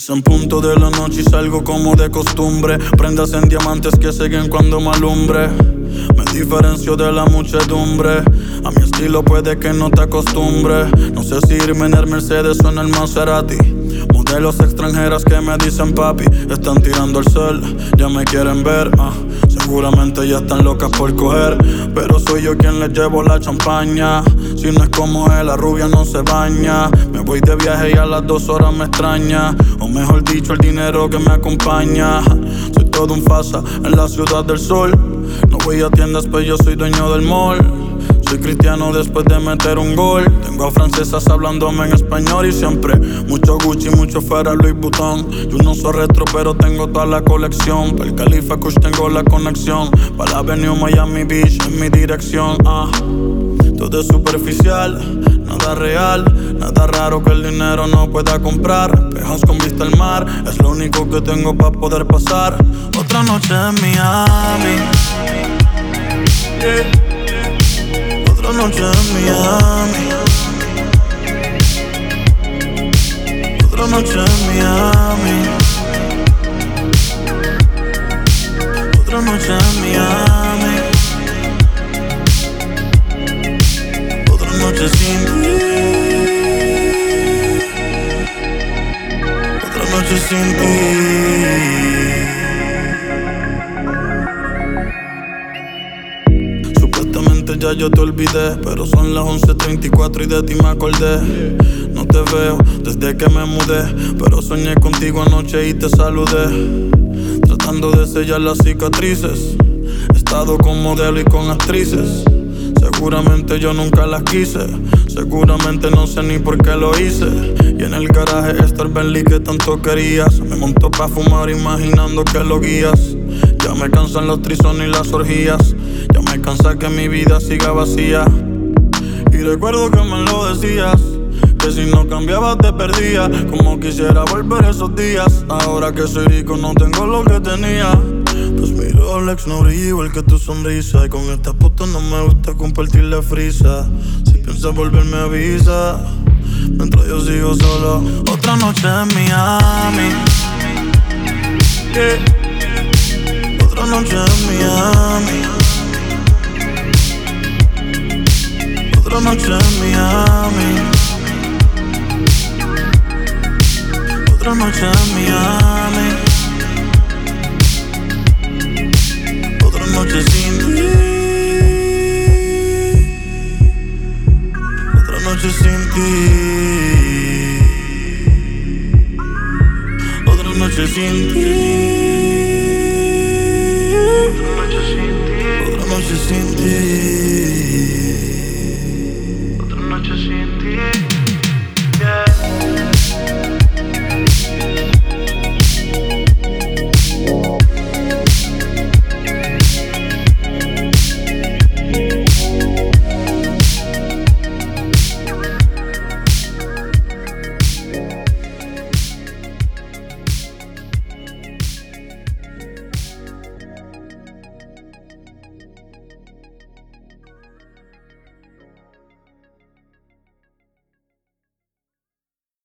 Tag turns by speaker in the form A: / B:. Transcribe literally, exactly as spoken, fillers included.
A: en punto de la noche y salgo como de costumbre. Prendas en diamantes que siguen cuando me alumbre. Me diferencio de la muchedumbre. A mi estilo puede que no te acostumbre. No sé si irme en el Mercedes o en el Maserati. Modelos extranjeras que me dicen papi. Están tirando el cel, ya me quieren ver, ah. Seguramente ya están locas por coger, pero soy yo quien les llevo la champaña. Si no es como él, la rubia no se baña. Me voy de viaje y a las dos horas me extraña. O mejor dicho, el dinero que me acompaña. Soy todo un fasa en la ciudad del sol. No voy a tiendas, pero yo soy dueño del mall. Soy cristiano después de meter un gol. Tengo a francesas hablándome en español y siempre mucho Gucci, mucho Ferrari, Louis Vuitton. Yo no soy retro, pero tengo toda la colección. Para el Califa Kush tengo la conexión. Para la Avenue Miami Beach en mi dirección, ah. Todo es superficial, nada real. Nada raro que el dinero no pueda comprar. Pejas con vista al mar, es lo único que tengo para poder pasar otra noche en Miami, yeah. Otra noche en Miami, otra noche en Miami, otra noche en Miami, otra noche sin ti, otra noche sin ti. Ya yo te olvidé, pero son las once treinta y cuatro y de ti me acordé. No te veo desde que me mudé, pero soñé contigo anoche y te saludé. Tratando de sellar las cicatrices. He estado con modelo y con actrices. Seguramente yo nunca las quise. Seguramente no sé ni por qué lo hice. Y en el garaje está el Bentley que tanto querías. Me montó pa' fumar imaginando que lo guías. Ya me cansan los trisones y las orgías. Ya me cansa que mi vida siga vacía. Y recuerdo que me lo decías, que si no cambiabas te perdía. Como quisiera volver esos días. Ahora que soy rico no tengo lo que tenía. Pues mi Rolex no brilla igual que tu sonrisa. Y con esta puta no me gusta compartir la frisa. Si piensas volver me avisa. Mientras yo sigo solo. Otra noche en Miami, yeah. Otra noche en Miami, otra noche en Miami, otra noche en Miami, otra noche sin ti, otra noche sin ti, otra noche sin ti, otra noche sin ti, otra noche sin ti.